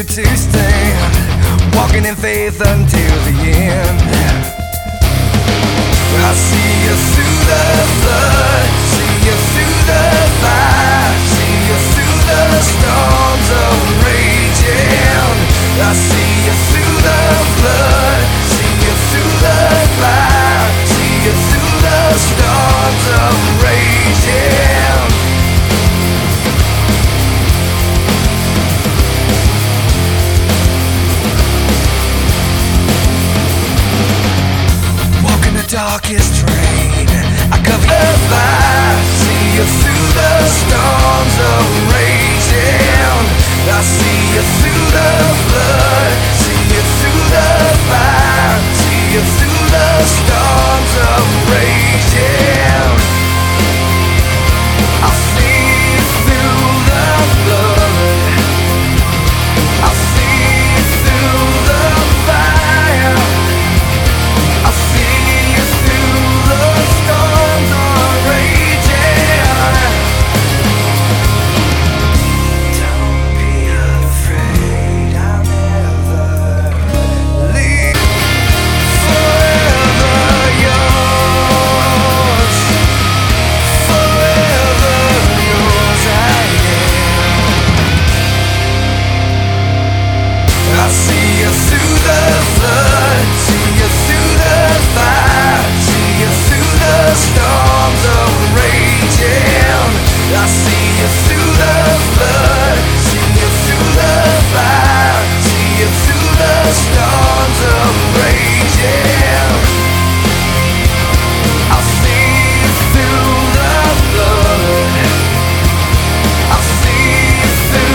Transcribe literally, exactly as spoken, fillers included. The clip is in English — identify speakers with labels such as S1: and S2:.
S1: to stand, walking in faith until the end. I see you through the flood, see you through the fire, see you through the storms of raging. I see you through the flood, see you through the fire, see you through the storms of raging. Darkest rain, I cover the fire, see you through the storms of raging. I see you through the flood.